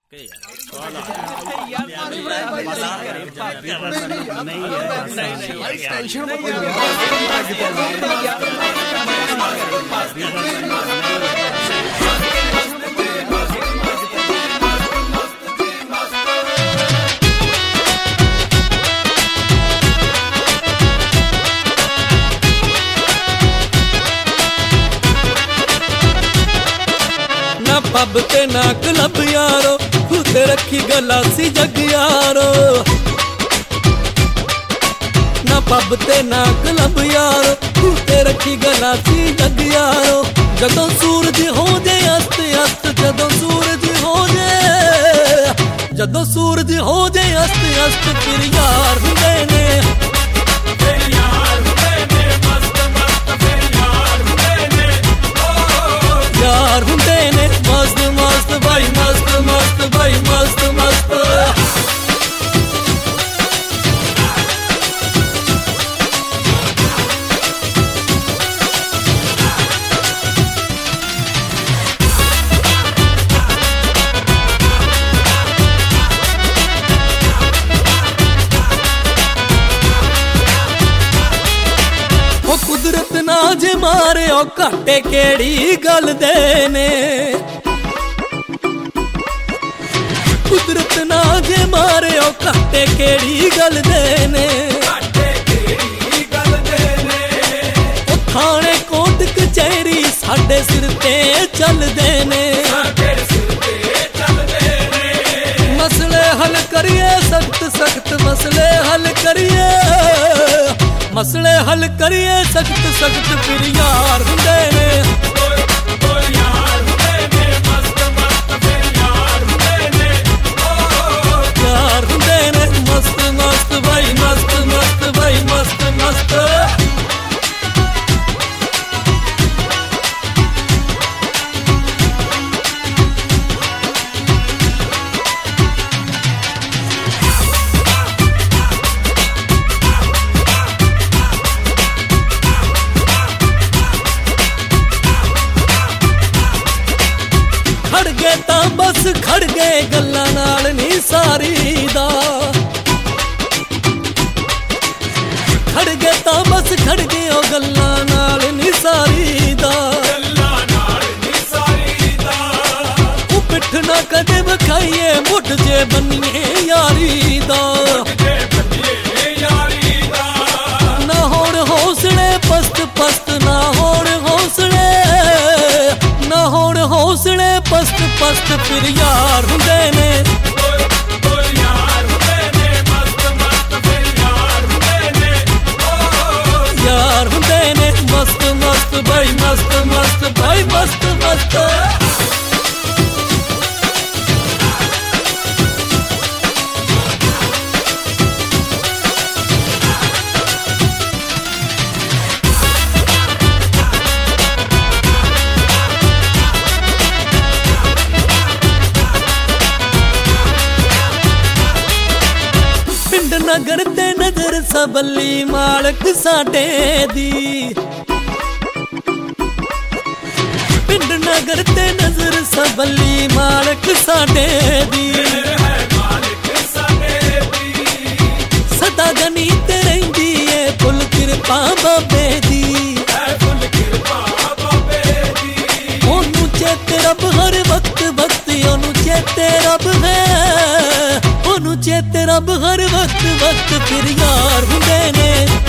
pub ते ना club यारो खुद रखी गलासी जग यारो ना पब ते ना क्लब यारो खुद रखी गलासी जग यारो जदों सूरज हो जाए अस्त अस्त जदों सूरज हो जाए अस्त अस्त फिर यार हुंदे ने यार हुंदे ने मस्त मस्त भाई मस्त मस्त भाई मस्त मस्त कुदरत ना जे मारे ओ घाटे केड़ी गल दे ने कुदरत ना जे मारे ओ घाटे केड़ी गल दे ने ओ थाने कोट कचहरी साडे सिर ते चलदे ने मसले हल करिए सख्त सख्त मसले हल करिए मसले हल करिए सख्त सख्त फिर यार हुंदे ने यार हुंदे ने मस्त मस्त भाई मस्त मस्त भाई मस्त मस्त बस खड़ गए गल्लां नाल नी सारी दा खड़ गए तां बस खड़ गए ओ गल्लां नाल नी सारी दा ओ पिठ ना कदे बखाइए मुठ जे बनिए यारी दा ना होण हौसले पस्त पस्त ना होण हौसले पस्त पस्त फिर यार हुंदे ने यार हुंदे ने मस्त मस्त भाई मस्त मस्त भाई मस्त मस्त नगर ते नजर सबली मालक साडे दी पिंड नगर ते नजर सबली मालक साडे दी सदा गनी ते रहिंदी ए फुल किरपा बाबे दी ओनू चेते रब हर वक्त वक्त ओनू चेते रब है ओनू चेते रब हर वक्त वक्त फिर यार हुंदे ने